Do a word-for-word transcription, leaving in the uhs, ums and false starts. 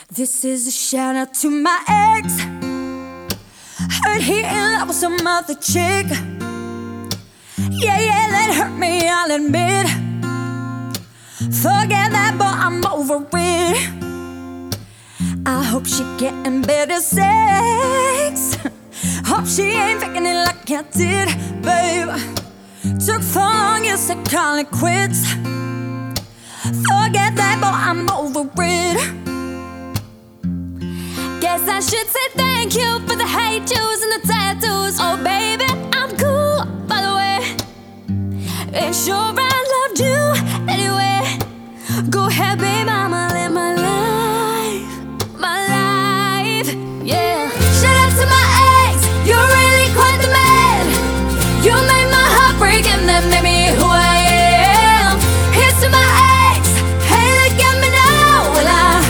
This is a shout out to my ex. Heard he in love with some other chick. Yeah, yeah, that hurt me, I'll admit. Forget that, but I'm over it. I hope she getting better sex. Hope she ain't faking it like I did, babe. Took four long years to call it quits. Forget that, but I'm over it. Guess I should say